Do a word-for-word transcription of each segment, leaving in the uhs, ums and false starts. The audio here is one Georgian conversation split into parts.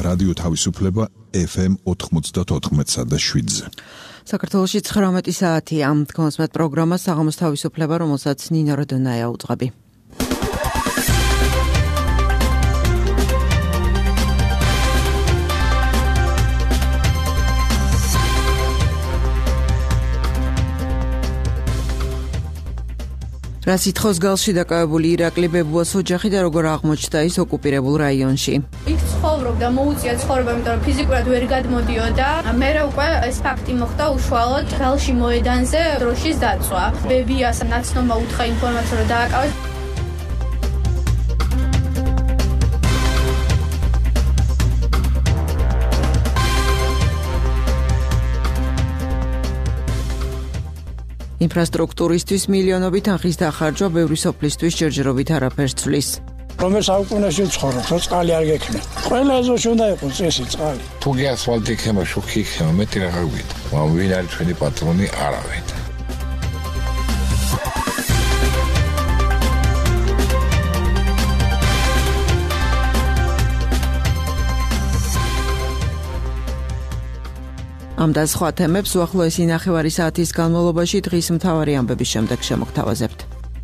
რადიო თავისუფლება ეფ ემ ოთხმოცდაოთხ და შვიდზე. საქართველოში ცხრამეტი საათია. თქვენს პროგრამა საღამოს თავისუფლება, რომელსაც ნინო როდონაია უძღვები. რა სითხოს გალში დაკავებული ირაკლი ბებუას ოჯახი და როგორ აღმოჩნდა ის ოკუპირებულ რაიონში. იქ ცხოვრობდა, მოუწია ცხოვრება, იმიტომ რომ ფიზიკურად ვერ გადმოდიოდა. მერე უკვე ეს ფაქტი მოხდა უშუალოდ გალში მოედანზე დროშის დაწვა. ბებიას ნაცნობა უთხრა ინფორმაცია რომ დააკავეს. ინფრასტრუქტურისთვის მილიონობით თანხის დახარჯვა ბევრი სოფლისთვის ჯერჯერობით არაფერს ცვლის. რომელ საუკუნეში ვცხოვრობ, რომ წყალი არ გექნება. ყველა ეზოში უნდა იყოს წესი წყალი. თუ გასვალდი ხემა, შუქი ხემა, მეტი რა გავიგეთ. მაგრამ ვინ არის ჩვენი პატრონი, არავინ. ამ და სხვა თემებს უახლოესი ნახევარი საათის განმავლობაში დღის მთავარი ამბების შემდეგ შემოგთავაზებთ.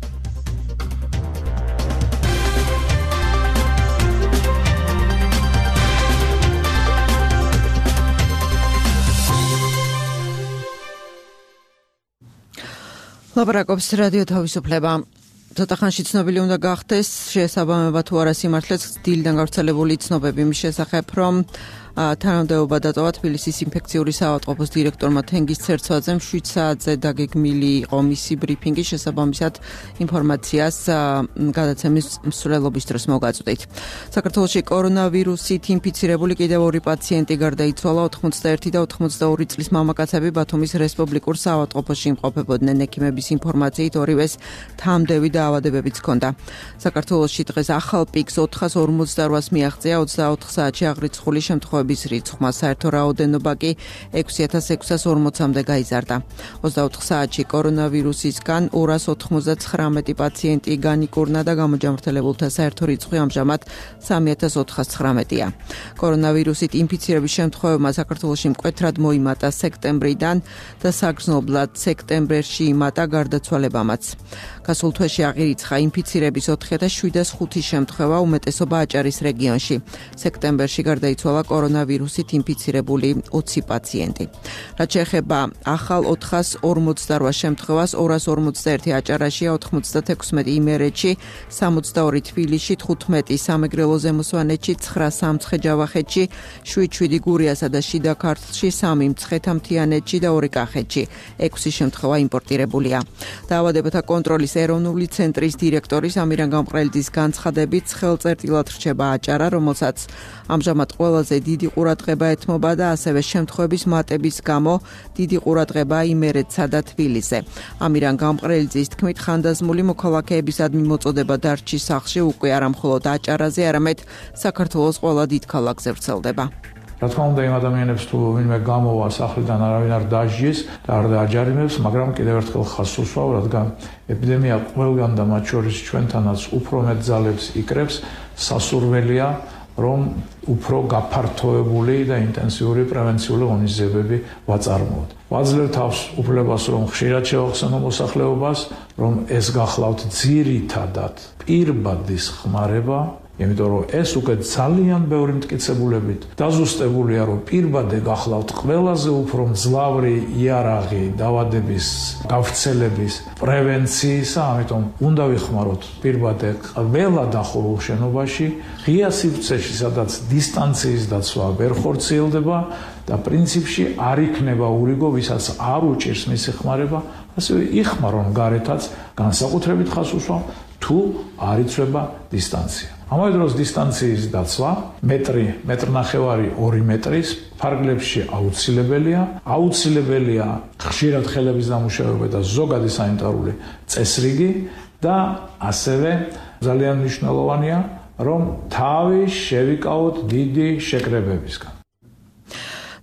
ლაპარაკობს რადიო თავისუფლება. ცოტა ხანში ცნობილი უნდა გახდეს შეესაბამება თუ არა სიმართლეს დილიდან გავრცელებული ცნობები მის შესახებ, რომ თანამდებობა დატოვა თბილისის ინფექციური საავადმყოფოს დირექტორმა თენგიზ ცერცვაძემ შვიდ საათზე დაგეგმილი იყო მისი ბრიფინგი, შესაბამისად ინფორმაციას გადაცემის მსვლელობის დროს მოგაწვდით. საქართველოში კორონავირუსით ინფიცირებული კიდევ ორი პაციენტი გარდაიცვალა. ოთხმოცდაერთი და ოცდაორი წლის მამაკაცები ბათუმის რესპუბლიკურ საავადმყოფოში იმყოფებოდნენ. ექიმების ინფორმაციით ორივეს თამდევი დაავადებებიც ჰქონდა. საქართველოში დღეს ახალ პიკს ოთხას ორმოცდარვას მიაღწია ოცდაოთხ საათში აღრიცხული შემთხვევები რიცხვმა, საერთო რაოდენობა კი ექვსი ათას ექვსას ორმოცამდე გაიზარდა. ოცდაოთხ საათში კორონავირუსისგან ორას ოთხმოცდაცხრამეტი პაციენტი განიკურნა და გამოჯამრთელებულთა საერთო რიცხვი ამჟამად სამი ათას ოთხას ცხრამეტია. კორონავირუსით ინფიცირების შემთხვევებმა საქართველოში მკვეთრად მოიმატა სექტემბრიდან და საგრძნობლად სექტემბერში იმატა გარდაცვალებამაც. გასულ თვეში აღირიცხა ინფიცირების ოთხი ათას შვიდას ხუთი შემთხვევა, უმეტესობა აჭარის რეგიონში. სექტემბერში გარდაიცვალა კორონავირუსით ინფიცირებული ოცი პაციენტი. რაც შეეხება ახალ ოთხას ორმოცდარვა შემთხვევას, ორას ორმოცდაერთი აჭარაშია, ოთხმოცდათექვსმეტი იმერეთში, სამოცდაორი თბილისში, თხუთმეტი სამეგრელო ზემოსვანეთში, ცხრა სამცხე-ჯავახეთში, შვიდ შვიდი გურიასა და შიდა ქართლში, სამი მცხეთა-მთიანეთში და ორი კახეთში. ექვსი შემთხვევა იმპორტირებულია. დაავადებათა კონტროლის ეროვნული ცენტრის დირექტორის ამირან გამყრელიძის განცხადებით ხელწერტილად რჩება აჭარა, რომელსაც ამჟამად ყველაზე დიდი ყურადღება ეთმობა და ასევე შემთხვევების მატების გამო დიდი ყურადღება იმერეთსა და თბილისზე. ამირან გამყრელიძის თქმით, ხანდაზმული მოქალაქეებისადმი მოწოდება დარჩის სახლში უკვე არა მხოლოდ აჭარაზე, არამედ საქართველოს ყველა დიდ ქალაქზე ვრცელდება. რა თქმა უნდა, იმ ადამიანებს თუ ვინმე გამოვა სახლიდან, არავინ არ დაჟიეს და არ დააჯარიმებს, მაგრამ კიდევ ერთხელ ხაზს უსვავ, რადგან ეპიდემია ყველგან და მათ შორის ჩვენთანაც უფრო მეტ ძალებს იკრებს, სასურველია რომ უფრო გაფართოებული და ინტენსიური პრევენციული ღონისძიებები ვაწარმოოთ. ვაძლევ თავს უფლებას, რომ ხშირად შევახსენო მოსახლეობას, რომ ეს გახლავთ ძირითადად პირბადის ხმარება, იმიტომ რომ ეს უკვე ძალიან ბევრი მტკიცებულებით დაზუსტებულია, რომ პირბადე გახლავთ ყველაზე უფრო მძლავრი იარაღი დაავადების გავრცელების პრევენციისა, ამიტომ უნდა ვიხმაროთ პირბადე ყველა დახურულ შენობაში, ღია სივრცეში, სადაც დისტანციის დაცვა ვერ ხორციელდება და პრინციპში არ იქნება ურიგო, ვისაც არ უჭირს მისი ხმარება, ასევე იხმარონ გარეთაც, განსაკუთრებით ხაზს უსვამ, თუ არ იცვლება დისტანცია. ამავე დროს დისტანციის დაცვა მეტრი, მეტრნახევარი, ორი მეტრის ფარგლებში აუცილებელია. აუცილებელია ხშირად ხელების დამუშავება და ზოგადი სანიტარული წესრიგი და ასევე ძალიან მნიშვნელოვანია, რომ თავი შევიკავოთ დიდი შეკრებებისგან.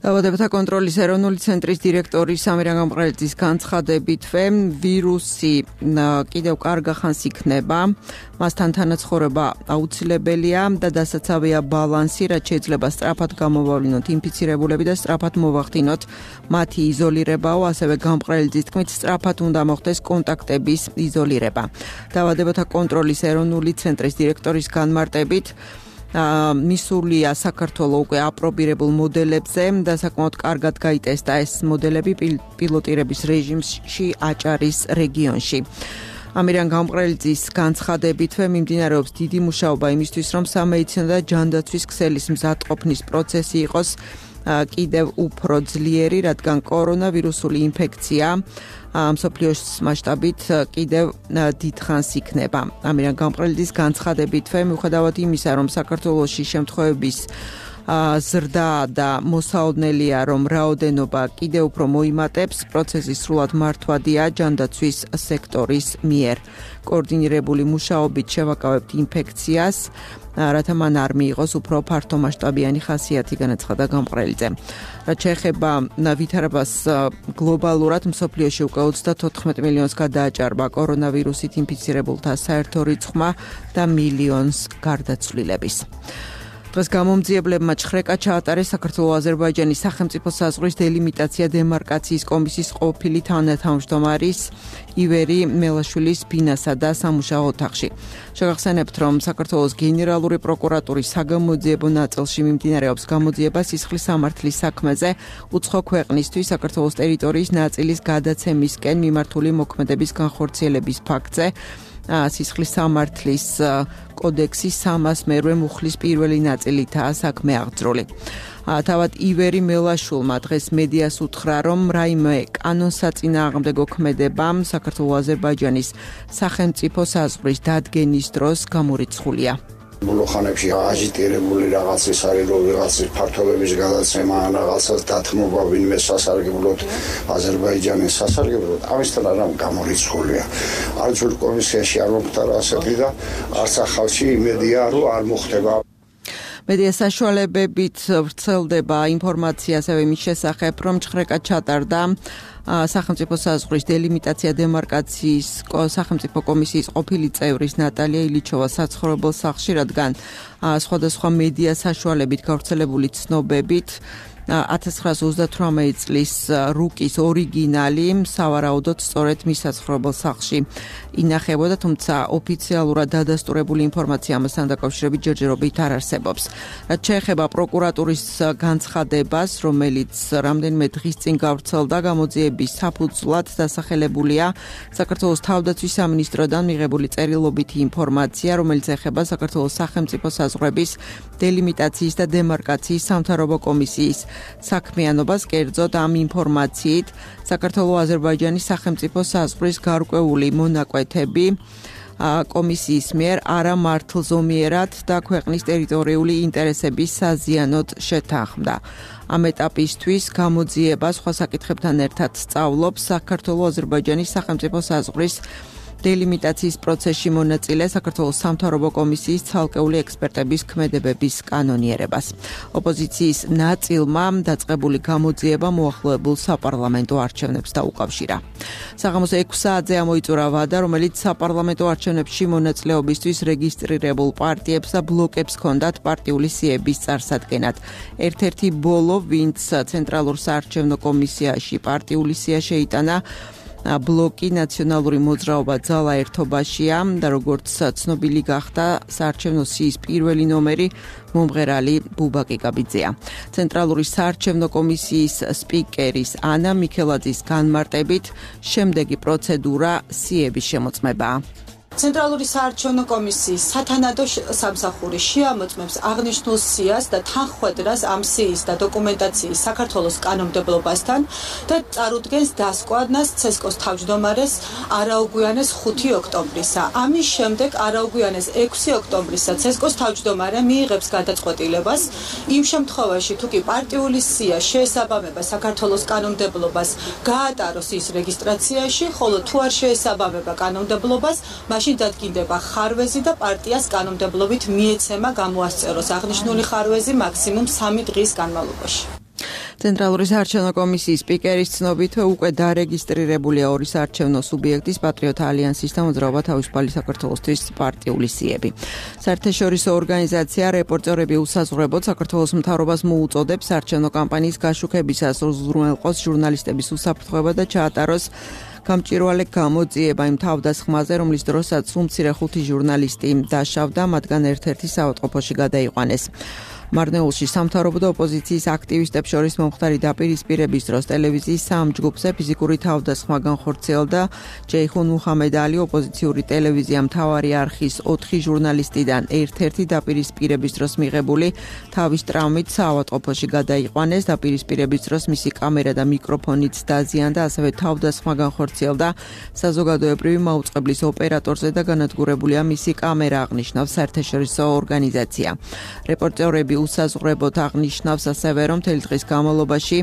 დაავადებათა კონტროლის ეროვნული ცენტრის დირექტორი სამირან გამყრელიძის განცხადებით, ვირუსი კიდევ კარგ ახანს იქნება, მასთან თანაცხოვრება აუცილებელია და დასაცავია ბალანსი, რაც შეიძლება სწრაფად გამოვავლინოთ ინფიცირებულები და სწრაფად მოვახდინოთ მათი იზოლირებაო, ასევე გამყრელიძის თქმით, სწრაფად უნდა მოხდეს კონტაქტების იზოლირება. დაავადებათა კონტროლის ეროვნული ცენტრის დირექტორის განმარტებით, მისულია საქართველოს უკვე აპრობირებულ მოდელებზე და საკმაოდ კარგად გაიტესტა ეს მოდელები პილოტირების რეჟიმში აჭარის რეგიონში. ამირან გამყრელიძის განცხადებით მიმდინარეობს დიდი მუშაობა იმისთვის, რომ სამედიცინო და ჯანდაცვის ქსელის მზადყოფნის პროცესი იყოს კიდევ უფრო ძლიერი, რადგან კორონავირუსული ინფექცია მსოფლიოს მასშტაბით კიდევ დიდხანს იქნება. ამირან გამყრელიძის განცხადებით, მიუხედავად იმისა, რომ საქართველოში შემთხვევების ზრდა და მოსაოდნელია, რომ რაოდენობა კიდევ უფრო მოიმატებს, პროცესი სრულად მართვადია ჯანდაცვის სექტორის მიერ. კოორდინირებული მუშაობით შევაკავებთ ინფექციას, რათა მან არ მიიღოს უფრო ფართომასშტაბიანი ხასიათი, განაცხადა გამყრელიძე. რაც შეეხება ვითარებას გლობალურად, მსოფლიოში უკვე ოცდათოთხმეტ მილიონს გადააჭარბა კორონავირუსით ინფიცირებულთა საერთო რიცხვმა და მილიონს გარდაცვლილების. დღეს გამომძიებლებმა ჩხრეკა ჩაატარეს საქართველოს-აზერბაიჯანის სახელმწიფო საზღვრის დელიმიტაცია დემარკაციის კომისიის ყოფილი თანათავმჯდომარის ივერი მელაშვილის ბინასა და სამუშაო ოთახში. შეგახსენებთ, რომ საქართველოს გენერალური პროკურატურის საგამოძიებო ნაწილში მიმდინარეობს გამოძიება სისხლის სამართლის საქმეზე უცხო ქვეყნისთვის საქართველოს ტერიტორიის ნაწილის გადაცემისკენ მიმართული მოქმედების განხორციელების ფაქტზე. სისხლის სამართლის კოდექსის სამას მერვე მუხლის პირველი ნაწილითაა საქმე აღძრული. თავად ივერი მელაშვილმა დღეს მედიას უთხრა, რომ რაიმე კანონსაწინააღმდეგო ქმედებამ საქართველოს-აზერბაიჯანის სახელმწიფო საზღვრის დადგენის დროს გამორიცხულია. ბოლო ხანებში აჟიტირებული რაღაცის არის, რომ ვიღაცის ფართობების გადაცემა ან რაღაცას დათმობა ვინმე სასარგებლოდ აზერბაიჯანის სასარგებლოდ, ამისთან არ გამორიცხულია. არც ჯერ კომისიაში არ მომხდარა ასეთი და არც ახალში იმედია, რომ არ მოხდება. მედია საშუალებებით ვრცელდება ინფორმაცია ასევე მის შესახებ, რომ ჩხრეკა ჩატარდა სახელმწიფო საზღვრის დელიმიტაცია დემარკაციის სახელმწიფო კომისიის ყოფილი წევრის ნატალია ილიჩოვას საცხოვრებელ სახლში, რადგან სხვადასხვა მედია საშუალებით გავრცელებული ცნობებით ათას ცხრაას ოცდათვრამეტი წლის რუკის ორიგინალი სავარაუდოდ სწორედ მის საცხოვრებელ სახლში ინახებოდა, თუმცა ოფიციალურად დადასტურებული ინფორმაცია ამასთან დაკავშირებით ჯერჯერობით არ არსებობს. რაც შეეხება პროკურატურის განცხადებას, რომელიც რამდენიმე დღის წინ გავრცელდა, გამოძიების საფუძვლად დასახელებულია საქართველოს თავდაცვის სამინისტროდან მიღებული წერილობითი ინფორმაცია, რომელიც ეხება საქართველოს სახელმწიფო საზღვრების დელიმიტაციის და დემარკაციის სამთავრობო კომისიის საქმიანობას. კერძოდ ამ ინფორმაციით საქართველოს-აზერბაიჯანის სახელმწიფო საზღვრის გარკვეული მონაკვეთები კომისიის მიერ არა მართლზომიერად და ქვეყნის ტერიტორიული ინტერესების საზიანოდ შეთანხმდა. ამ ეტაპისთვის გამოძიება სხვა საკითხებთან ერთად სწავლობს საქართველოს-აზერბაიჯანის სახელმწიფო საზღვრის დელიმიტაციის პროცესში მონაწილე საქართველოს სამთავრობო კომისიის ცალკეული ექსპერტების ქმედებების კანონიერებას. ოპოზიციის ნაწილმა დაწყებული გამოძიება მოახლოებულ საპარლამენტო არჩევნებს დაუკავშირა. საღამოს ექვსი საათზე ამოიწურა ვადა, რომელიც საპარლამენტო არჩევნებში მონაწილეობისთვის რეგისტრირებულ პარტიებს და ბლოკებს ჰქონდათ პარტიული სიების წარსადგენად. ერთ-ერთი ბოლო, ვინც ცენტრალურ საარჩევნო კომისიაში პარტიული სია შეიტანა, ბლოკი ნაციონალური მოძრაობა ძალა ერთობაშია და როგორც ცნობილი გახდა, საარჩევნო სიის პირველი ნომერი მომღერალი ბუბა კიკაბიძეა. ცენტრალური საარჩევნო კომისიის სპიკერის ანა მიქელაძის განმარტებით, შემდეგი პროცედურა სიების შემოწმებაა. ცენტრალური საარჩევნო კომისიის სათანადო სამსახური შეამოწმებს აღნიშნულ სიას და თანხმდას ამ სიის და დოკუმენტაციის საქართველოს კანონმდებლობასთან და წარუდგენს დასკვანას ცესკოს თავმჯდომარეს არაუგვიანეს ხუთი ოქტომბრისა. ამის შემდეგ არაუგვიანეს ექვსი ოქტომბრისა ცესკოს თავმჯდომარე მიიღებს გადაწყვეტილებას იმ შემთხვევაში, თუ კი პარტიული სია შეესაბამება საქართველოს კანონმდებლობას, გაატაროს ის რეგისტრაციაში, ხოლო თუ არ შეესაბამება კანონმდებლობას, მაშინ დადგინდება ხარვეზი და პარტიას კანონმდებლობით მიეცემა გამოასწოროს აღნიშნული ხარვეზი მაქსიმუმ სამი დღის განმავლობაში. ცენტრალური საარჩევნო კომისიის სპიკერის ცნობით უკვე დარეგისტრირებულია ორი საარჩევნო სუბიექტის პატრიოტ ალიანსის და მოძრაობა თავისუფალი საქართველოსთვის პარტიული სიები. საერთაშორისო ორგანიზაცია რეპორტერები უსაზღვრებოდ საქართველოს მთავრობას მოუწოდებს საარჩევნო კამპანიის გაშუქებისას უზრუნველყოს ჟურნალისტების უსაფრთხოება და ჩაატაროს გამჭვირვალე გამოძიება იმ თავდასხმაზე, რომლის დროსაც უმცირე ხუთი ჟურნალისტი დაშავდა, მათგან ერთ-ერთი საავადმყოფოში გადაიყვანეს. მარნეულში სამთავრობო და ოპოზიციის აქტივისტებს შორის მომხდარი დაპირისპირების დროს ტელევიზიის სამ ჯგუფზე ფიზიკური თავდასხმა განხორციელდა. ჯეიხუნ მუჰამედალი ოპოზიციური ტელევიზია მთავარი არხის ოთხი ჟურნალისტიდან ერთ-ერთი დაპირისპირების დროს მიღებული თავის ტრამვით საავადმყოფოში გადაიყვანეს. დაპირისპირების დროს მისი კამერა და მიკროფონიც დაზიანდა, ასევე თავდასხმა განხორციელდა საზოგადოებრივი მაუწყებლის ოპერატორზე და განადგურებულია მისი კამერა, აღნიშნავს საერთაშორისო ორგანიზაცია. რეპორტერები უსაზღვრებოდ აღნიშნავს ასევე, რომ მთელი დღის განმავლობაში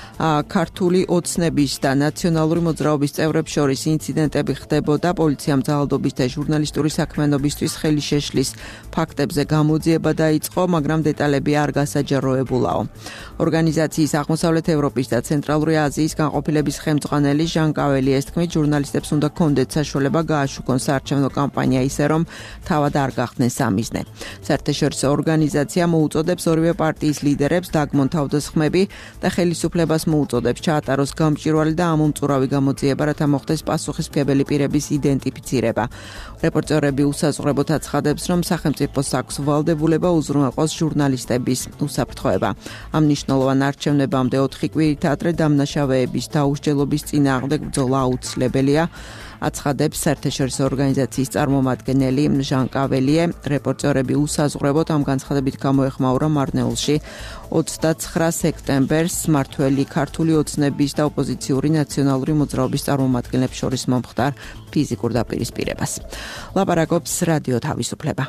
ქართული ოცნების და ნაციონალური მოძრაობის წევრებს შორის ინციდენტები ხდებოდა. პოლიციამ ძალადობის და ჟურნალისტური საქმიანობისთვის ხელი შეშლის ფაქტებზე გამოძიება დაიწყო, მაგრამ დეტალები არ გასაჯაროებულაო. ორგანიზაციის აღმოსავლეთ ევროპის და ცენტრალური აზიის განყოფილების ხელმძღვანელი ჟან კაველიეს თქმით, ჟურნალისტებს უნდა ჰქონდეთ საშუალება გააშუქონ საარჩევნო კამპანია ისე, რომ თავად არ გახდნენ სამიზნე. საერთაშორისო ორგანიზაცია მოუწოდებს ორივე პარტიის ლიდერებს დაგმონ თავდასხმები და ხელისუფლებას მოუწოდებს ჩაატაროს გამჭვირვალე და ამომწურავი გამოძიება, რათა მოხდეს პასუხისმგებელი პირების იდენტიფიცირება. რეპორტერები უსაზღვრებოდ აცხადებს, რომ სახელმწიფოს აქვს ვალდებულება უზრუნველყოს ჟურნალისტების უსაფრთხოება. ამ მნიშვნელოვან არჩევნებამდე ოთხი კვირით ადრე დამნაშავეების დაუსჯელობის წინააღმდეგ ბრძოლა აუცილებელია. აცხადებს საერთაშორისო ორგანიზაციის წარმომადგენელი ჟან კაველიე. რეპორტერები უსაზღვრებოდ ამ განცხადებით გამოეხმაურა მარნეულში ოცდაცხრა სექტემბერს მმართველი ქართული ოცნების და ოპოზიციური ნაციონალური მოძრაობის წარმომადგენლებს შორის მომხდარ ფიზიკურ დაპირისპირებას. ლაპარაკობს რადიო თავისუფლება.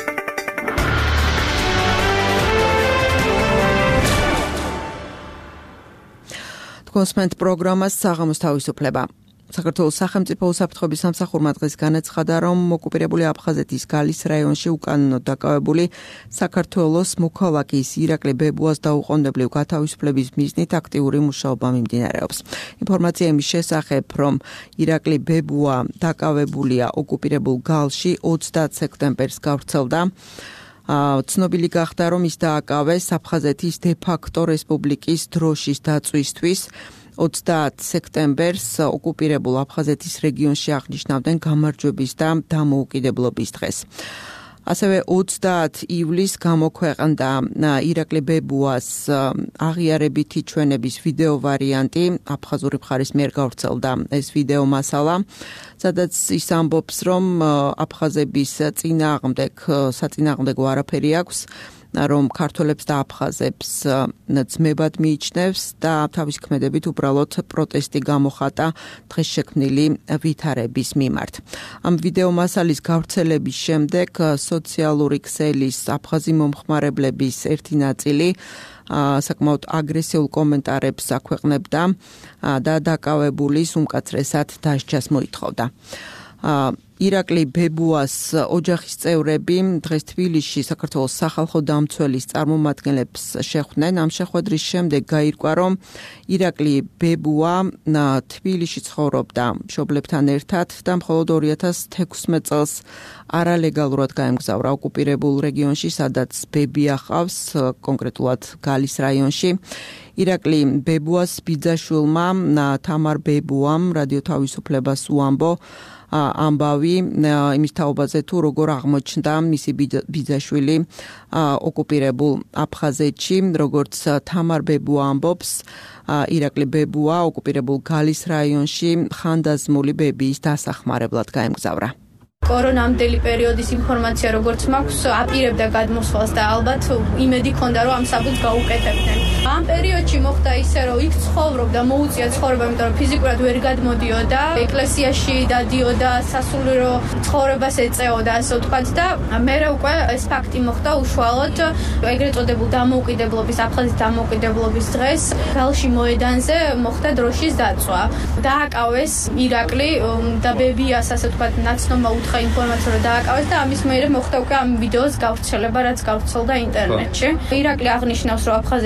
თქვენს პროგრამას საღამოს თავისუფლება. საქართველოს სახელმწიფო უსაფრთხოების სამსახურმა დღეს განაცხადა, რომ ოკუპირებული აფხაზეთის გალის რაიონში უკანონოდ დაკავებული საქართველოს მოქალაქის ირაკლი ბებუას დაუყოვნებლივ გათავისუფლების მიზნით აქტიური მუშაობა მიმდინარეობს. ინფორმაცია იმის შესახებ, რომ ირაკლი ბებუა დაკავებულია ოკუპირებულ გალში ოცდაათ სექტემბერს გავრცელდა. ცნობილი გახდა, რომ ის დააკავეს აფხაზეთის დე-ფაქტო რესპუბლიკის დროშის დაწვისთვის. ოცდაათ სექტემბერს ოკუპირებულ აფხაზეთის რეგიონში აღნიშნავდნენ გამარჯვების და დამოუკიდებლობის დღეს. ასევე ოცდაათ ივლისს გამოქვეყნდა ირაკლი ბებუას აღიარებითი ჩვენების ვიდეო ვარიანტი, აფხაზური მხარის მიერ გავრცელდა ეს ვიდეო მასალა, სადაც ის ამბობს, რომ აფხაზების წინააღმდეგ საწინააღმდეგო არაფერი აქვს, რომ ქართველებს და აფხაზებს ძმებად მიიჩნევს და თავის ქმედებით უბრალოდ პროტესტი გამოხატა დღეს შექმნილი ვითარების მიმართ. ამ ვიდეო მასალის გავრცელების შემდეგ სოციალური ქსელის აფხაზი მომხმარებლების ერთი ნაწილი საკმაოდ აგრესიულ კომენტარებს აქვეყნებდა და დაკავებულის უმკაცრესად დასჯას მოითხოვდა. ირაკლი ბებუას ოჯახის წევრები დღეს თბილისში საქართველოს სახალხო დამცველის წარმომადგენლებს შეხვდნენ. ამ შეხვედრის შემდეგ გაირკვა, რომ ირაკლი ბებუა თბილისში ცხოვრობდა მშობლებთან ერთად და მხოლოდ ორი ათას თექვსმეტ წელს არალეგალურად გაემგზავრა ოკუპირებულ რეგიონში, სადაც ბები ახავს, კონკრეტულად გალის რაიონში. ირაკლი ბებუას ბიძაშვილმა თამარ ბებუამ რადიო თავისუფლებას უამბო ამბავი იმის თაობაზე, თუ როგორ აღმოჩნდა მისი ბიძაშვილი ოკუპირებულ აფხაზეთში. როგორც თამარ ბებუა ამბობს, ირაკლი ბებუა ოკუპირებულ გალის რაიონში ხანდაზმული ბებიის დასახმარებლად გაემგზავრა. კორონამდელი პერიოდის ინფორმაცია როგორც მაქვს აპირებდა გადმოსვლას და ალბათ იმედი ქონდა რომ ამ საბუთს გაუკეთებდნენ. ამ პერიოდში მოხდა ისე რომ იქ ცხოვრობდა, მოუწია ცხოვრება, იმიტომ რომ ფიზიკურად ვერ გადმოდიოდა, ეკლესიაში დადიოდა, სასულიერო ცხოვრებას ეწეოდა, ასე ვთქვათ და მერე უკვე ეს ფაქტი მოხდა უშუალოდ ეგრეთ წოდებულ დამოუკიდებლობის, აფხაზეთის დამოუკიდებლობის დღეს გალში მოედანზე მოხდა დროშის დაწვა. დააკავეს ირაკლი და ბებიას, ასე ვთქვათ, ნაცნობა უთხრა ინფორმაცია რომ დააკავეს და ამის მერე მოხდა უკვე ამ ვიდეოს გავრცელება, რაც გავრცელდა ინტერნეტში. ირაკლი აღნიშნავს, რომ აფხაზებთან არ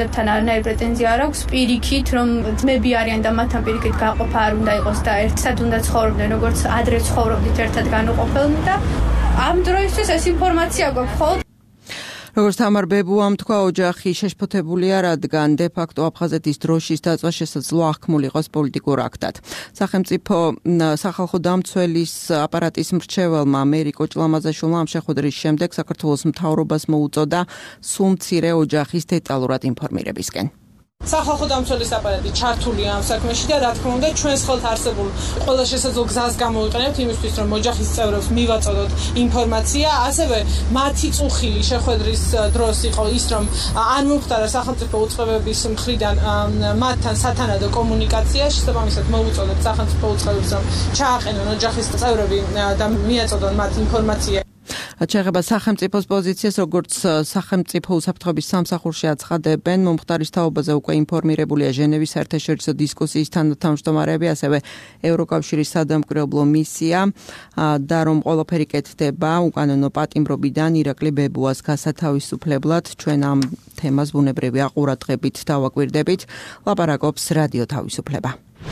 არანაირი პრეტენზია არ აქვს პირიქით, რომ ძმები არიან და მათთან პირიქით გაყოფა არ უნდა იყოს და ერთად უნდა ცხოვრობდნენ, როგორც ადრე ცხოვრობდით ერთად განუყოფელნი და ამ დროისთვის ეს ინფორმაცია გვაქვს ხოლმე. როგორც თამარ ბებუამ თქვა, ოჯახი შეშფოთებულია, რადგან de facto აფხაზეთის დროშის დაწვა შესაძლოა აღქმული იყოს პოლიტიკურ აქტად. სახელმწიფო სახალხო დამცველის აპარატის მრჩეველმა ამერიკო ჭლამაზაშვილმა ამ შეხვედრის შემდეგ საქართველოს მთავრობას მოუწოდა სულ მცირე ოჯახის დეტალურად ინფორმირებისკენ. სახალხო დამცველის აპარატი ჩართულია ამ საქმეში და რა თქმა უნდა ჩვენს ხელთ არსებულ ყველა შესაძლო გზას გამოვიყენებთ იმისთვის რომ ოჯახის წევრებს მივაწოდოთ ინფორმაცია, ასევე მათი წუხილი შეხვედრის დროს იყო ის რომ არ მომხდარა სახელმწიფო უწყებების მხრიდან მათთან სათანადო კომუნიკაცია, შესაბამისად მოუწოდეთ სახელმწიფო უწყებებს რომ ჩააყენონ ოჯახის წევრები და მიაწოდონ მათ ინფორმაცია. შეეხება სახელმწიფოს პოზიციას, როგორც სახელმწიფო უსაფრთხოების სამსახურში აცხადებენ, მომხდარის თაობაზე უკვე ინფორმირებულია ჟენევის საერთაშორისო დისკუსიის თანათავმჯდომარეები, ასევე ევროკავშირის სადამკვირვებლო მისია და რომ ყველაფერი კეთდება უკანონო პატიმრობიდან ირაკლი ბებუას გასათავისუფლებლად. ჩვენ ამ თემას ბუნებრივია ყურადღებით დავაკვირდებით. ლაპარაკობს რადიო თავისუფლება.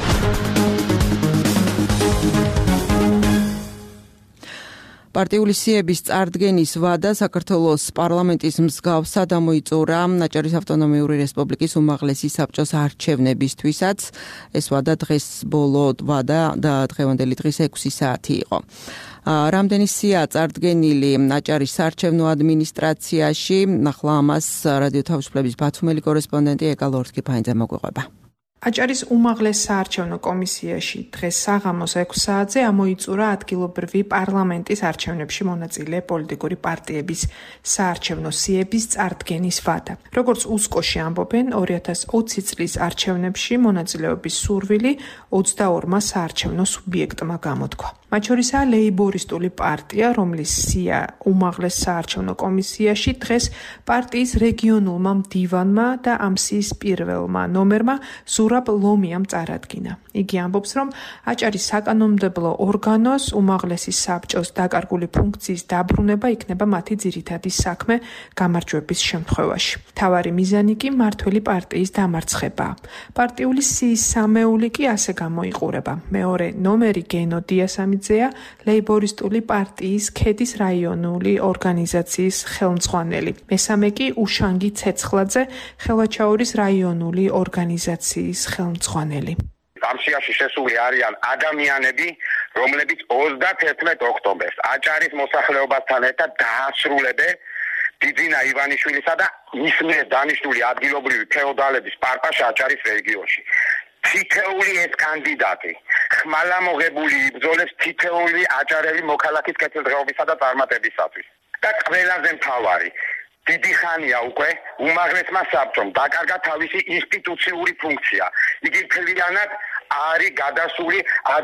პარტიული სიების წარდგენის ვადა საქართველოს პარლამენტის მსგავსად ამოიწურა აჭარის ავტონომიური რესპუბლიკის უმაღლესი საბჭოს არჩევნებისთვისაც. ეს ვადა დღეს ბოლო ვადა და დღევანდელი დღის ექვსი საათი იყო. რამდენი სია წარდგენილი აჭარის საარჩევნო ადმინისტრაციაში, ნახლა ამას რადიო თავისუფლების ბათუმელი კორესპონდენტი ეკალ ორთქიფაინძე მოგვიყვება. აჭარის უმაღლეს საარჩევნო კომისიაში დღეს საღამოს ექვსი საათზე ამოიწურა ადგილობრივი პარლამენტის არჩევნებში მონაწილე პოლიტიკური პარტიების საარჩევნო სიების წარდგენის ვადა. როგორც უსკოში ამბობენ, ორი ათას ოცი წლის არჩევნებში მონაწილეობის სურვილი ოცდაორმა საარჩევნო სუბიექტმა გამოთქვა. მათ შორისაა ლეიბორისტული პარტია, რომლის სია უმაღლეს საარჩევნო კომისიაში დღეს პარტიის რეგიონულმა მდივანმა და ამ სიის პირველმა ნომერმა ზურაბ ლომიამ წარადგინა. იგი ამბობს, რომ აჭარის საკანონმდებლო ორგანოს უმაღლესი საბჭოს დაკარგული ფუნქციის დაბრუნება იქნება მათი ძირითადი საქმე გამარჯვების შემთხვევაში. მთავარი მიზანი კი მართველი პარტიის დამარცხებაა. პარტიული სიის სამეული კი ასე გამოიყურება. მეორე ნომერი გენო დიასამიძეა, ლეიბორისტული პარტიის ქედის რაიონული ორგანიზაციის ხელმძღვანელი. მესამე კი უშანგი ცეცხლაძე, ხელვაჩაურის რაიონული ორგანიზაციის ხელმძღვანელი. ამ სიაში შესული არიან ადამიანები, რომლებიც ოცდათერთმეტ ოქტომბერს აჭარის მოსახლეობასთან ერთად დაასრულებენ ბიძინა ივანიშვილისა და მის მიერ დანიშნული ადგილობრივი ფეოდალების პარტაში აჭარის რეგიონში. თითეული ეს კანდიდატი ხმალა მოღებული იბრძოლებს თითეული აჭარელი მოქალაქის კეთილდღეობისა და წარმატებისათვის. და ყველაზე მთავარი დიდი ხანია უკვე უმაღლესმა საბჭომ დაკარგა თავისი ინსტიტუციური ფუნქცია. იგი მთლიანად არის გადასული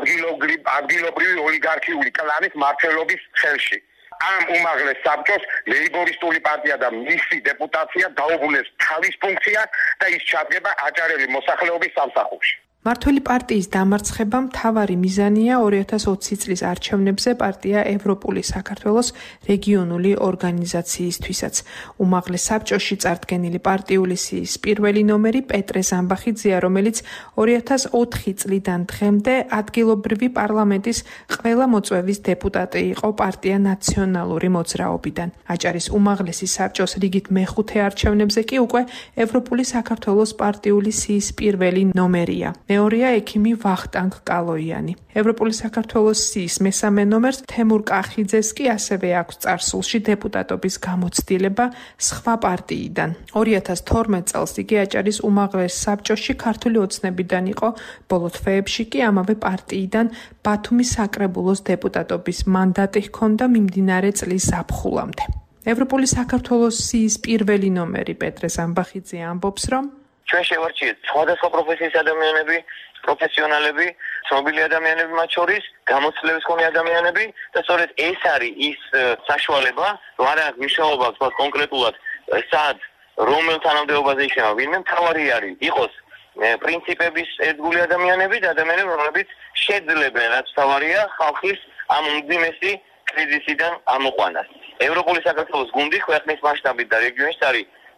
ადგილობრივი ოლიგარქიული კლანის მმართველობის ხელში. ამ უმაღლეს საბჭოს ლეიბორისტული პარტია და მისი დეპუტაცია დაუბრუნებს თავის ფუნქციას და ის ჩადგება აჭარელი მოსახლეობის სამსახურში. მართველი პარტიის დამარცხება მთავარი მიზანია ორი ათას ოცი წლის არჩევნებზე პარტია ევროპული საქართველოს რეგიონული ორგანიზაციისთვისაც. უმაღლეს საბჭოში წარდგენილი პარტიული სიის პირველი ნომერი პეტრე ზამბახიძეა, რომელიც ორი ათას ოთხი წლიდან დღემდე ადგილობრივი პარლამენტის ყველა მოწვევის დეპუტატი იყო პარტია ნაციონალური მოძრაობიდან. აჭარის უმაღლესი საბჭოს რიგით მეხუთე არჩევნებზე კი უკვე ევროპული საქართველოს პარტიული სიის პირველი ნომერია. მეორეა ექიმი ვახტანგ კალოიანი. ევროპული საქართველოს სიის მესამე ნომერს თემურ კახიძეს კი ასევე აქვს წარსულში დეპუტატობის გამოცდილება სხვა პარტიიდან. ორი ათას თორმეტ წელს იგი აჭარის უმაღლეს საბჭოში ქართული ოცნებიდან იყო, ბოლო თვეებში კი ამავე პარტიიდან ბათუმის საკრებულოს დეპუტატობის მანდატი ჰქონდა მიმდინარე წლის ზაფხულამდე. ევროპული საქართველოს სიის პირველი ნომერი პეტრე ზამბახიძე ამბობს, რომ ჩვენ შევარჩიეთ სხვადასხვა პროფესიის ადამიანები, პროფესიონალები, ცნობილი ადამიანები მათ შორის, გამოცდილების მქონე ადამიანები და სწორედ ეს არის ის საშუალება, რომ არ აქვს მნიშვნელობა თქვა კონკრეტულად სად რომელ თანამდებობაზე იქნება ვინმე, მთავარი არის იყოს პრინციპების ერთგული ადამიანები და ადამიანები, რომლებიც შეძლებენ, რაც მთავარია ხალხის ამ უმძიმესი კრიზისიდან ამოყვანას. ევროპული საქართველოს გუნდი ქვეყნის მასშტაბით და რეგიონის არის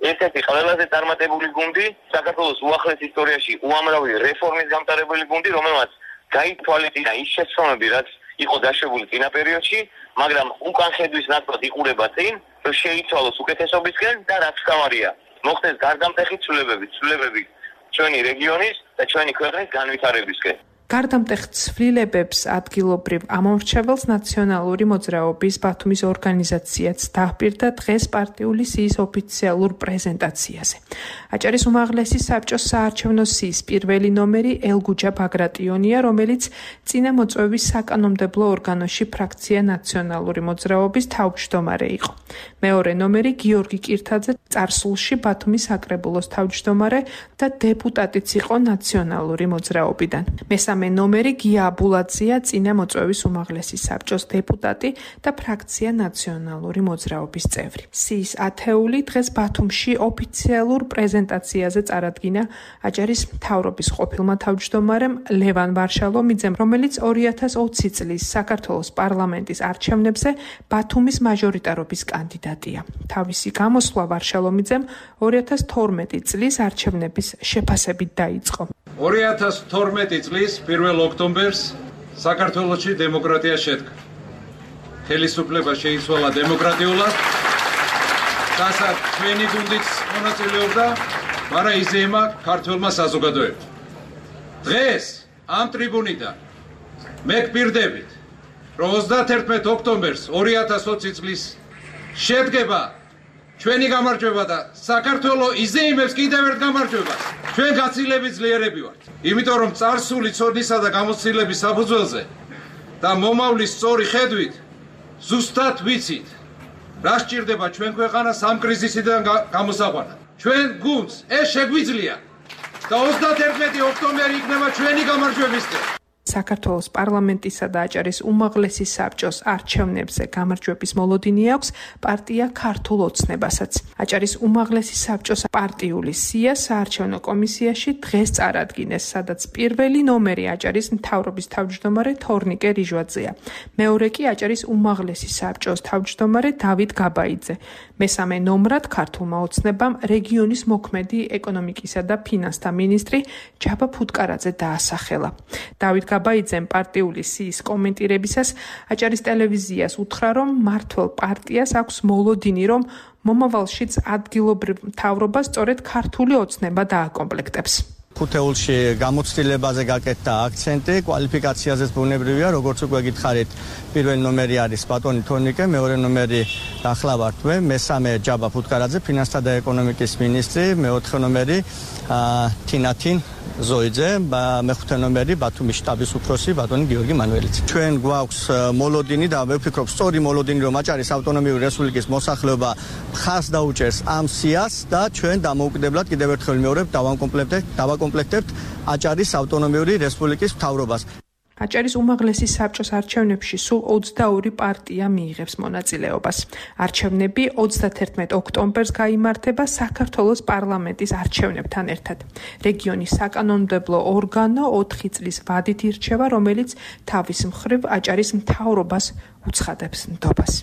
ერთ-ერთი ყველაზე წარმატებული გუნდი საქართველოს უახლეს ისტორიაში უამრავი რეფორმის გამტარებელი გუნდი, რომელმაც გაითვალისწინა ის შეცდომები, რაც იყო დაშვებული წინა პერიოდში, მაგრამ უკან ხედვის ნაცვლად იყურება წინ, რომ შეიცვალოს უკეთესობისკენ და რაც თავარია, მოხდეს გარდამტეხი ცვლილებები, ცვლილებები ჩვენი რეგიონის და ჩვენი ქვეყნის განვითარებისკენ. გარდამტეხ ცვლილებებს ადგილობრივ ამომრჩეველს ნაციონალური მოძრაობის ბათუმის ორგანიზაციაც დაჰპირდა დღეს პარტიული სიის ოფიციალურ პრეზენტაციაზე. აჭარის უმაღლესი საბჭოს საარჩევნო სიის პირველი ნომერი ელგუჯა ბაგრატიონია, რომელიც წინა მოწვევის საკანონმდებლო ორგანოში ფრაქცია ნაციონალური მოძრაობის თავმჯდომარე იყო. მეორე ნომერი გიორგი კირთაძე წარსულში ბათუმის საკრებულოს თავმჯდომარე და დეპუტატიც იყო ნაციონალური მოძრაობიდან. მესამე ნომერი გია აბულაძეა, წინა მოწვევის უმაღლესი საბჭოს დეპუტატი და ფრაქცია ნაციონალური მოძრაობის წევრი. სიის ათეული დღეს ბათუმში ოფიციალურ პრეზენტაციაზე წარადგინა აჭარის მთავრობის ყოფილმა თავმჯდომარემ ლევან ვარშალომიძემ, რომელიც ორი ათას ოცი წლის საქართველოს პარლამენტის არჩევნებზე ბათუმის მაჟორიტარობის კანდიდატია. თავისი გამოსვლა ვარშალომიძემ ორი ათას თორმეტი წლის არჩევნების შეფასებით დაიწყო. ორი ათას თორმეტი წლის პირველ ოქტომბერს საქართველოში დემოკრატია შედგა. ხელისუფლება შეიცვალა დემოკრატიულად, რასაც ჩვენი გუნდიც მონაწილეობდა, მაგრამ იზეიმა ქართველმა საზოგადოებამ. დღეს ამ ტრიბუნიდან მე გპირდებით, რომ ოცდაათერთმეტ ოქტომბერს ორი ათას ოცი წლის შედგება ჩვენი გამარჯვება და საქართველოს იზეიმებს კიდევ ერთ გამარჯვებას. ჩვენ გაცილებით ძლიერები ვართ. იმიტომ რომ წარსული ცოდნისა და გამოცდილების საფუძველზე და მომავლის სწორი ხედვით ზუსტად ვიცით, რა სჭირდება ჩვენ ქვეყანას ამ კრიზისიდან გამოსაყვანად. ჩვენ გუნდს ეს შეგვიძლია და ოცდაათერთმეტი ოქტომბერი იქნება ჩვენი გამარჯვების დღე. საქართველოს პარლამენტისა და აჭარის უმაღლესი საბჭოს არჩევნებზე გამარჯვების მოლოდინი აქვს პარტია ქართულ ოცნებასაც. აჭარის უმაღლესი საბჭოს პარტიული სია საარჩევნო კომისიაში დღეს წარადგინეს, სადაც პირველი ნომერი აჭარის მთავრობის თავმჯდომარე თორნიკე რიჟვაძეა. მეორე კი აჭარის უმაღლესი საბჭოს თავმჯდომარე დავით გაბაიძე. მესამე ნომრად ქართულმა ოცნებამ რეგიონის მოქმედი ეკონომიკისა და ფინანსთა მინისტრი ჯაბა ფუტკარაძე დაასახელა. დავით გაბაიძემ პარტიული სიის კომენტირებისას აჭარის ტელევიზიას უთხრა, რომ მმართველ პარტიას აქვს მოლოდინი, რომ მომავალშიც ადგილობრივ მთავრობას სწორედ ქართული ოცნება დააკომპლექტებს. ხუთეულში გამოცდილებაზე გაკეთდა აქცენტი, კვალიფიკაციაზეც ბუნებრივია, როგორც უკვე გითხარით, პირველი ნომერი არის ბატონი თორნიკე, მეორე ნომერი ახლა ვართ მე, მესამე ჯაბა ფუტკარაძე, ფინანსთა და ეკონომიკის მინისტრი, მეოთხე ნომერი თინათინ ზოიძე, მეხუთე ნომერი ბათუმის შტაბის უფროსი ბატონი გიორგი მანუელიც. ჩვენ გვაქვს მოლოდინი და მე ვფიქრობ, სწორი მოლოდინი, რომ აჭარის ავტონომიური რესპუბლიკის მოსახლეობა ხაზს დაუჭერს ამ სიას და ჩვენ დამოუკიდებლად კიდევ ერთხელ მეორე დავაკომპლექტებთ, დავაკომპლექტებთ აჭარის ავტონომიური რესპუბლიკის მთავრობას. აჭარის უმაღლესი საბჭოს არჩევნებში სულ ოცდაორი პარტია მიიღებს მონაწილეობას. არჩევნები ოცდაათერთმეტ ოქტომბერს გაიმართება საქართველოს პარლამენტის არჩევნებთან ერთად. რეგიონის საკანონმდებლო ორგანო ოთხი წლის ვადით ირჩევა, რომელიც თავის მხრივ აჭარის მთავრობას უცხადებს ნდობას.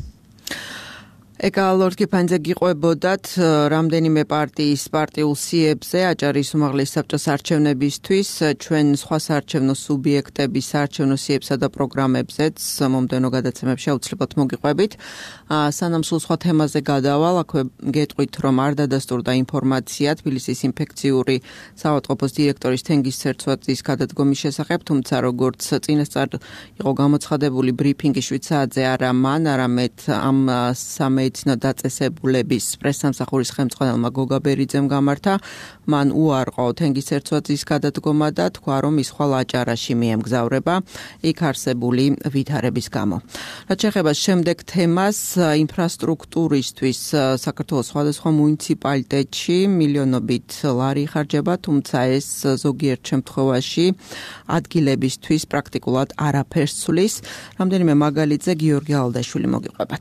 ეკა ლორდ-კიფანიძე გიყვებოდათ რამდენიმე პარტიის პარტიულ სიებზე აჭარის უმაღლესი საბჭოს არჩევნებისთვის, ჩვენ სხვა საარჩევნო სუბიექტების საარჩევნო სიებსა და პროგრამებზეც მომდევნო გადაცემებში აუცილებლად მოგიყვებით. სანამ სულ სხვა თემაზე გადავალ, აქვე გეტყვით, რომ არ დადასტურდა ინფორმაცია თბილისის ინფექციური საავადმყოფოს დირექტორის თენგიზ ცერცვაძის გადადგომის შესახებ, თუმცა როგორც წინასწარ იყო გამოცხადებული ბრიფინგი შვიდ საათზე არა მან, არამედ ამ სამე მეცნო დაწესებულების პრესსამსახურის ხელმძღვანელმა გოგა ბერიძემ გამართა, მან უარყო თენგიზ ცერცვაძის გადადგომა და თქვა, რომ ის ხვალ აჭარაში მიემგზავრება იქ არსებული ვითარების გამო. რაც შეეხება შემდეგ თემას, ინფრასტრუქტურისთვის საქართველოს სხვადასხვა მუნიციპალიტეტში მილიონობით ლარი იხარჯება, თუმცა ეს ზოგიერთ შემთხვევაში ადგილებისთვის პრაქტიკულად არაფერს ცვლის. რამდენიმე მაგალითზე გიორგი ალდაშვილი მოგიყვებათ.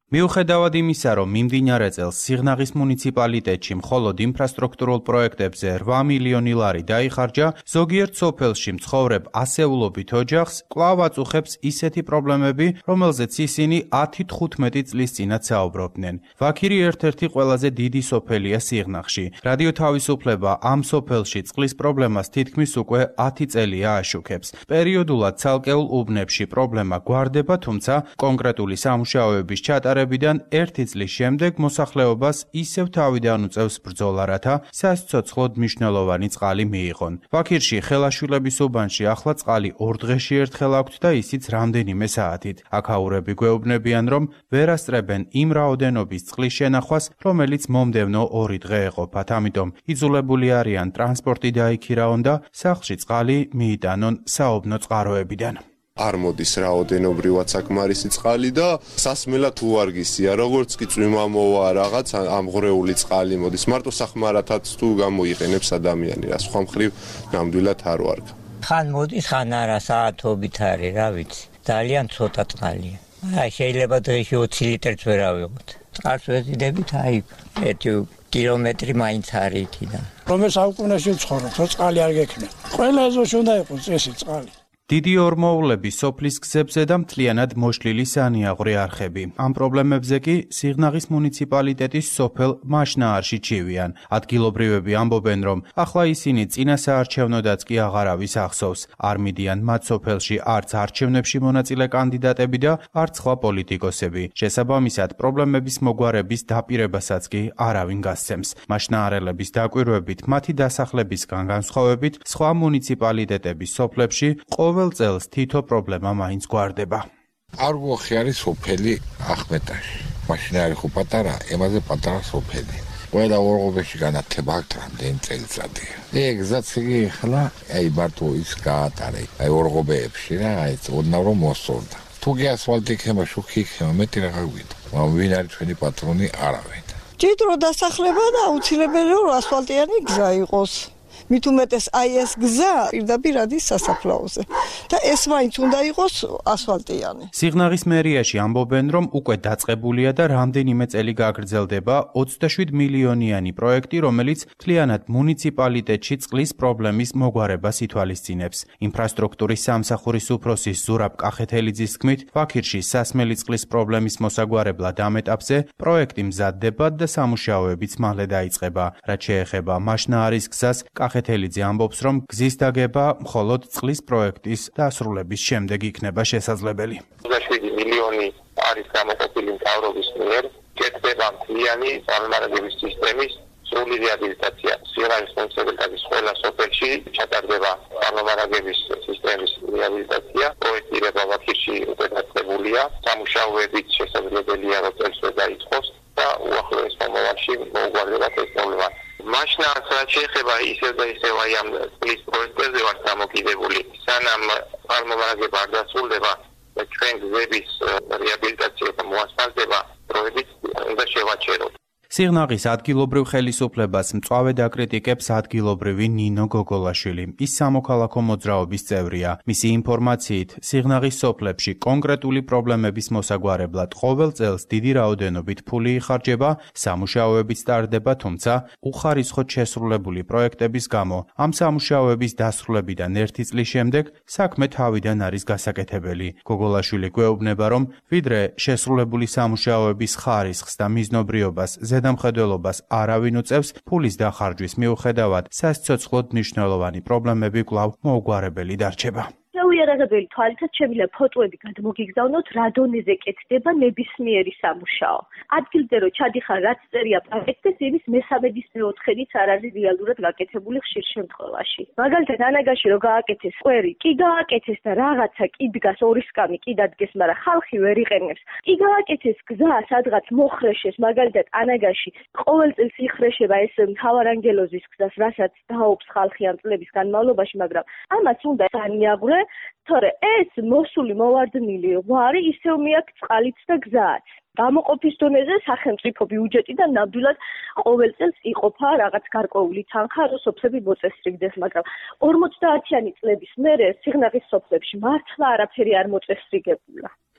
მიუხედავად იმისა, რომ მიმდინარე წელს სიღნაღის მუნიციპალიტეტში მხოლოდ ინფრასტრუქტურულ პროექტებზე რვა მილიონი ლარი დაიხარჯა, ზოგიერთ სოფელში მცხოვრებ ასეულობით ოჯახს კვლავ აწუხებს ისეთი პრობლემები, რომელზეც ისინი ათი თხუთმეტი წლის წინათ საუბრობდნენ. ვაქირი ერთ-ერთი ყველაზე დიდი სოფელია სიღნაღში. რადიო თავისუფლება ამ სოფელში წყლის პრობლემას თითქმის უკვე ათი წელია აშუქებს. პერიოდულად ცალკეულ უბნებში პრობლემა გვარდება, თუმცა კონკრეტული სამუშაოების ჩატარება ერთი წლის შემდეგ მოსახლეობას ისევ თავიდან უწევს ბრძოლა, რათა სასიცოცხლოდ მნიშვნელოვანი წყალი მიიღონ. ვაქირში ხელაშვილების უბანში ახლა წყალი ორ დღეში ერთხელ აქვთ და ისიც რამდენიმე საათით. აქაურები გვეუბნებიან, რომ ვერ ასწრებენ იმ რაოდენობის წყლის შენახვას, რომელიც მომდევნო ორი დღე ეყოფათ, ამიტომ იძულებული არიან ტრანსპორტი დაიქირაონ და სახლში წყალი მიიტანონ საობნო წყაროებიდან. არ მოდის რაოდენობრივად საკმარისი წყალი და სასმელად უარგისია, როგორც კი წვიმა მოვა რაღაც ამღრეული წყალი მოდის. მარტო სახმარათაც თუ გამოიყენებს ადამიანი, რა სხვა მხრივ ნამდვილად არ ვარგა. ხან მოდის, ხან არა, საათობით არის, რა ვიცი. ძალიან ცოტა წყალია. აი შეიძლება დღეში ოცი ლიტრს ვერ ავიღოთ. წყალს ვეზიდებით, აი ერთი კილომეტრი მაინც არის იქიდან. რომელ საუკუნეში ვცხოვრობ, რომ წყალი არ გექნება. ყველა ეზოში უნდა იყოს წესი წყალი. დიდი ორმოვლები სოფლის გზებზე და მთლიანად მოშლილი სანიაღვრე არხები. ამ პრობლემებზე კი სიღნაღის მუნიციპალიტეტის სოფელ მაშნაარში ჩივიან. ადგილობრივები ამბობენ, რომ ახლა ისინი წინა საარჩევნოდაც კი აღარავის ახსოვს. არ მიდიან მათ სოფელში არც არჩევნებში მონაწილე კანდიდატები და არც სხვა პოლიტიკოსები. შესაბამისად, პრობლემების მოგვარების დაპირებასაც კი არავინ გასცემს. მაშნაარელების დაკვირვებით, მათი დასახლებისგან განსხვავებით, სხვა მუნიციპალიტეტების სოფლებში ყოველ წელს თითო პრობლემა მაინც გვარდება. არგუახი არის სოფელი ახმეტაში. მაშინ არის ხო პატარა, ემაზე პატარა სოფელი. ყველა ორღობეში განათება აქვს რამდენი წელიწადია. ეგზაც იგი ხლა, აი მარტო ის გაატარე. აი ორღობეებში რა, აი ოდნავ რომ მოსწორდა. თუ კი ასფალტი იქნება, შუქი იქნება, მეტი რა გაგვიდა. მაგრამ ვინ არის ჩვენი პატრონი, არავინ. ჭიდრო დასახლება და აუცილებელია რომ ასფალტიანი გზა იყოს. მით უმეტეს აი ეს გზა პირდაპირ ადის სასაფლაოზე და ეს მაინც უნდა იყოს ასფალტიანი. სიღნაღის მერიაში ამბობენ, რომ უკვე დაწყებულია და რამდენიმე წელი გაგრძელდება ოცდაშვიდ მილიონიანი პროექტი, რომელიც მთლიანად მუნიციპალიტეტში წყლის პრობლემის მოგვარებას ითვალისწინებს. ინფრასტრუქტურის სამსახურის უფროსის ზურაბ კახეთელიძის თქმით, ვაქირში სასმელი წყლის პრობლემის მოსაგვარებლად ამ ეტაპზე პროექტი მზადდება და სამუშაოებიც მალე დაიწყება. რაც შეეხება მაშნაარის გზას, კახეთელიძე ამბობს, რომ გზის დაგება მხოლოდ წყლის პროექტის დასრულების შემდეგ იქნება შესაძლებელი. ოცდაშვიდი მილიონი არის გამოყოფილი მთავრობის მიერ, კეთდება მთლიანი წარმომადგენლების სისტემის სრული რეაბილიტაცია. სიღნაღის მუნიციპალიტეტის ყველა სოფელში ჩატარდება წარმომადგენლების სისტემის რეაბილიტაცია. პროექტირება ვაქირში უკვე დაწყებულია. სამუშაოებიც შესაძლებელია რომ წელსვე დაიწყოს და უახლოეს მომავალში მოუგვარდება ეს პრობლემა. მაშნაარს რაც შეეხება ისევ და ისევ აი ამ წყლის პროექტებზე ვართ დამოკიდებული. სანამ წარმომადგენლება არ დასრულდება და ჩვენ გზების რეაბილიტაცია და მოასფალტება პროექტი უნდა შევაჩეროთ. სიღნაღის ადგილობრივ ხელისუფლებას მწვავედ აკრიტიკებს ადგილობრივი ნინო გოგოლაშვილი. ის სამოქალაქო მოძრაობის წევრია. მისი ინფორმაციით, სიღნაღის სოფლებში კონკრეტული პრობლემების მოსაგვარებლად ყოველ წელს დიდი რაოდენობით ფული იხარჯება, სამუშაოებიც ტარდება, თუმცა უხარისხოდ შესრულებული პროექტების გამო ამ სამუშაოების დასრულებიდან ერთი წლის შემდეგ საქმე თავიდან არის გასაკეთებელი. გოგოლაშვილი გვეუბნება, რომ ვიდრე შესრულებული სამუშაოების ხარისხს და მიზნობრიობას ზედამხედველობას არავინ უწევს, ფულის დახარჯვის მიუხედავად სასიცოცხლოდ მნიშვნელოვანი პრობლემები კვლავ მოუგვარებელი დარჩება. შეუიარაღებელი თვალითაც შემიძლია ფოტოები გადმოგიგზავნოთ, რა დონეზე კეთდება ნებისმიერი სამუშაო. ადგილზე რო ჩადიხარ, რაც წერია პროექტს, იმის მესამედის მეოთხედიც არ არის რეალურად გაკეთებული ხშირ შემთხვევაში. მაგალითად, ანაგაში რო გააკეთეს კვერი, კი გააკეთეს და რაღაცა კიდგას ორი სკამი კი დადგეს, მაგრამ ხალხი ვერ იყენებს. კი გააკეთეს გზა, სადღაც მოხრეშეს, მაგალითად, ანაგაში ყოველ წელს იხრეშება ეს მთავარანგელოზის გზას, რასაც დაობს ხალხი ამ წლების განმავლობაში, მაგრამ ამას უნდა სანიაღვრე თორე ეს მოსული მოვარდნილი ვარი ისევ მიაქვს წყალიც და გზაც. გამოყოფის დონეზე სახელმწიფო ბიუჯეტიდან ნამდვილად ყოველ წელს იყოფა რაღაც გარკვეული თანხა, რომ სოფლები მოწესრიგდეს, მაგრამ ორმოცდაათიანი წლების მერე სიღნაღის სოფლებში მართლა არაფერი არ მოწესრიგებულა.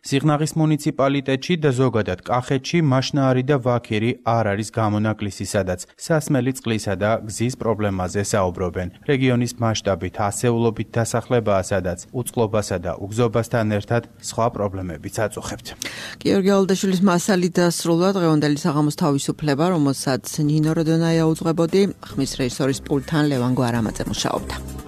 სიღნაღის მუნიციპალიტეტში და ზოგადად კახეთში მაშნაარი და ვაქირი არ არის გამონაკლისი, სადაც სასმელი წყლისა და გზის პრობლემაზე საუბრობენ. რეგიონის მასშტაბით ასეულობით დასახლებაა, სადაც უწყლობასა და უგზობასთან ერთად სხვა პრობლემებიც აწუხებთ. გიორგი ალდაშვილის მასალი დასრულდა დღევანდელი საღამოს თავისუფლება, რომელსაც ნინო როდონაია უძღვებოდი, ხმის რეჟისორის პულტთან ლევან გვარამაძე მუშაობდა.